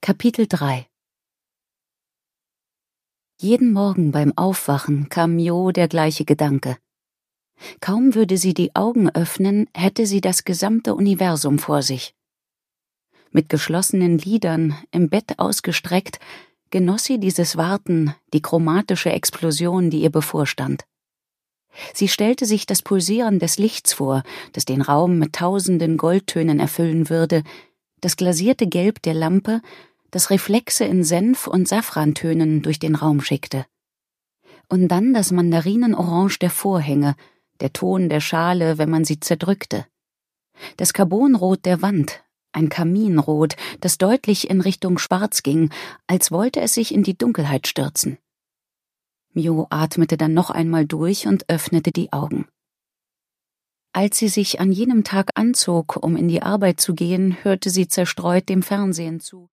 Kapitel 3 Jeden Morgen beim Aufwachen kam Myo der gleiche Gedanke. Kaum würde sie die Augen öffnen, hätte sie das gesamte Universum vor sich. Mit geschlossenen Lidern, im Bett ausgestreckt, genoss sie dieses Warten, die chromatische Explosion, die ihr bevorstand. Sie stellte sich das Pulsieren des Lichts vor, das den Raum mit tausenden Goldtönen erfüllen würde, das glasierte Gelb der Lampe, das Reflexe in Senf- und Safrantönen durch den Raum schickte. Und dann das Mandarinenorange der Vorhänge, der Ton der Schale, wenn man sie zerdrückte. Das Carbonrot der Wand, ein Kaminrot, das deutlich in Richtung Schwarz ging, als wollte es sich in die Dunkelheit stürzen. Myo atmete dann noch einmal durch und öffnete die Augen. Als sie sich an jenem Tag anzog, um in die Arbeit zu gehen, hörte sie zerstreut dem Fernsehen zu.